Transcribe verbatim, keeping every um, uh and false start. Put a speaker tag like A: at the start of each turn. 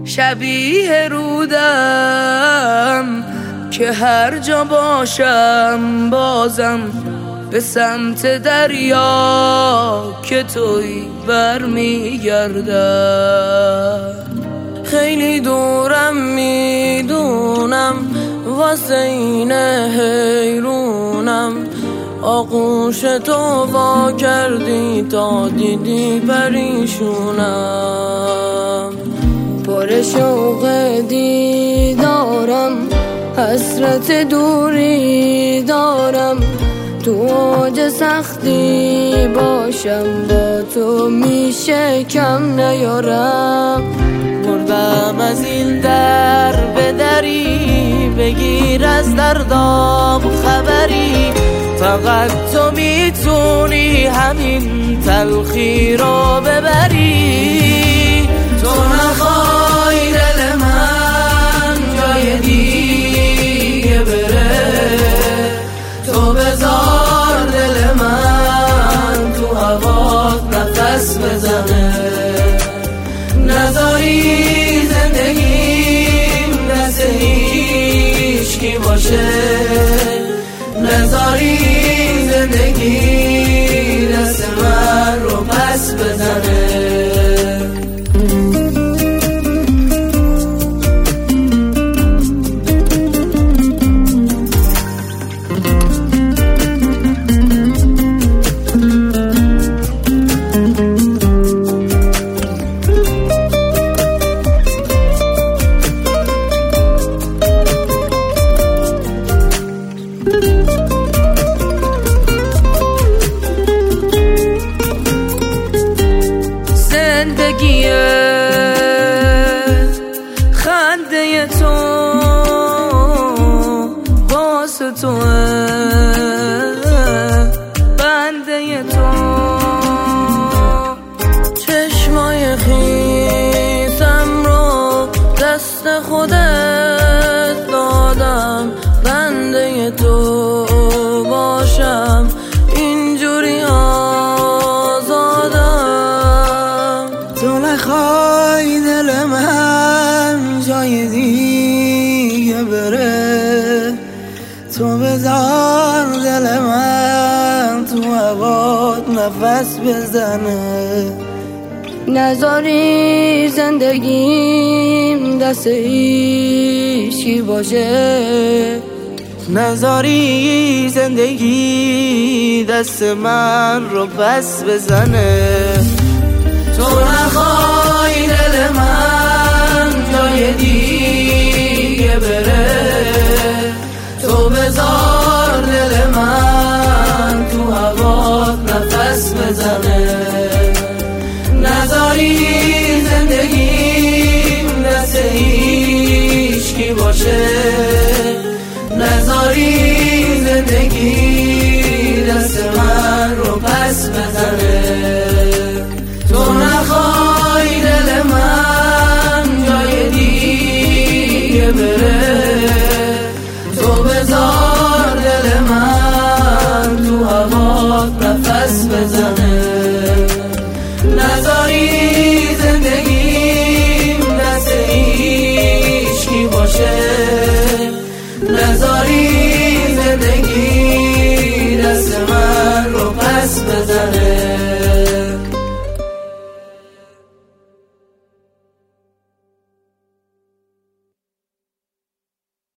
A: شبیه رودم که هر جا باشم بازم به سمت دریا که توی برمیگردم. خیلی دورم میدونم واسه این حیرونم، آغوش تو وا کردی تا دیدی پریشونم. پر شوق دیدارم، حسرت دوری دارم، تو اوج سختی باشم با تو میشه کم نیارم.
B: مردم از این در به دری، بگیر از دردام خبری، فقط تو میتونی همین تلخی رو ببری.
A: تو نخوای دل من جای دیگه بره، تو بذار دل من تو هوات نفس بزنه، نذاری زندگیم دست هیچکی باشه، نذاری زندگی دست من رو پس بزنه. زندگیه خنده تو واسه توه، بنده تو چشمای خیسم رو دست خودت دادم، بنده تو باشم اینجوری آزادم.
B: تو نخوای دل من جای دیگه بره، تو بذار دل من تو هوات نفس بزنه،
A: نذاری زندگیم دست هیچکی باشه،
B: نذاری زندگی دست من رو پس بزنه.
A: تو نخوای دل من جای دیگه